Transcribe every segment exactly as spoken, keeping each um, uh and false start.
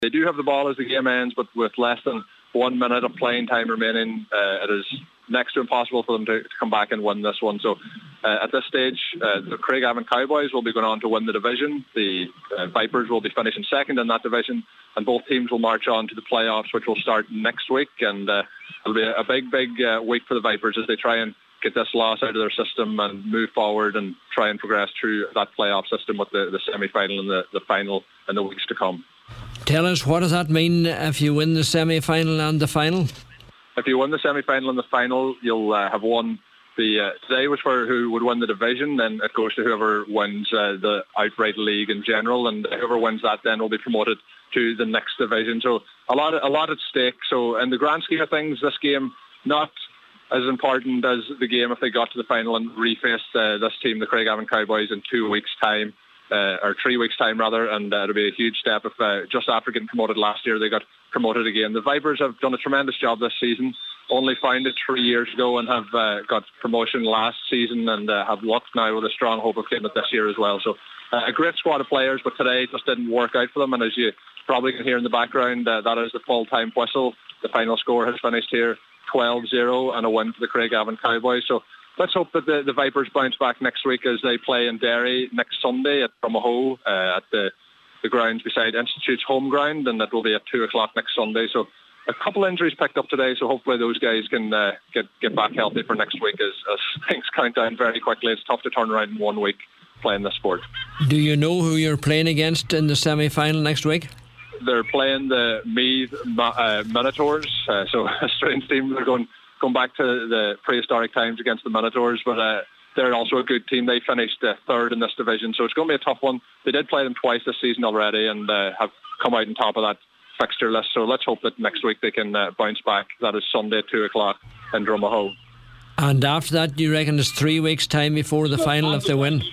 They do have the ball as the game ends, but with less than one minute of playing time remaining, uh, it is next to impossible for them to, to come back and win this one. So uh, at this stage, uh, the Craigavon Cowboys will be going on to win the division. The uh, Vipers will be finishing second in that division, and both teams will march on to the playoffs, which will start next week. And uh, it'll be a big, big uh, week for the Vipers as they try and get this loss out of their system and move forward and try and progress through that playoff system with the, the semi-final and the, the final in the weeks to come. Tell us, what does that mean if you win the semi-final and the final? If you win the semi-final and the final, you'll uh, have won the... Uh, today was for who would win the division, then it goes to whoever wins uh, the outright league in general, and whoever wins that then will be promoted to the next division. So a lot, a lot at stake. So in the grand scheme of things, this game, not as important as the game if they got to the final and refaced uh, this team, the Craigavon Cowboys, in two weeks' time. Uh, or three weeks' time, rather, and uh, it'll be a huge step if uh, just after getting promoted last year, they got promoted again. The Vipers have done a tremendous job this season, only founded three years ago and have uh, got promotion last season and uh, have looked now with a strong hope of getting it this year as well. So uh, a great squad of players, but today just didn't work out for them, and as you probably can hear in the background, uh, that is the full-time whistle. The final score has finished here twelve zero and a win for the Craigavon Cowboys. So let's hope that the, the Vipers bounce back next week as they play in Derry next Sunday at Drumahoe uh, at the, the grounds beside Institute's home ground, and that will be at two o'clock next Sunday. So a couple injuries picked up today, so hopefully those guys can uh, get get back healthy for next week as, as things count down very quickly. It's tough to turn around in one week playing this sport. Do you know who you're playing against in the semi-final next week? They're playing the Meath uh, Minotaurs, uh, so a strange team. They're going... Going back to the prehistoric times against the Minotaurs, but uh, they're also a good team. They finished uh, third in this division, so it's going to be a tough one. They did play them twice this season already and uh, have come out on top of that fixture list, so let's hope that next week they can uh, bounce back. That is Sunday at two o'clock in Drumahoe. And after that, do you reckon it's three weeks' time before the final if they win?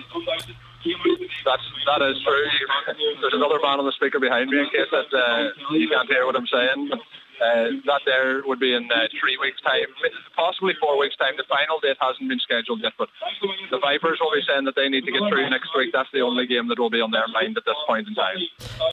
That's, that is true. There's another man on the speaker behind me in case that uh, you can't hear what I'm saying. But, uh, that there would be in uh, three weeks' time, possibly four weeks' time. The final date hasn't been scheduled yet, but the Vipers will be saying that they need to get through next week. That's the only game that will be on their mind at this point in time.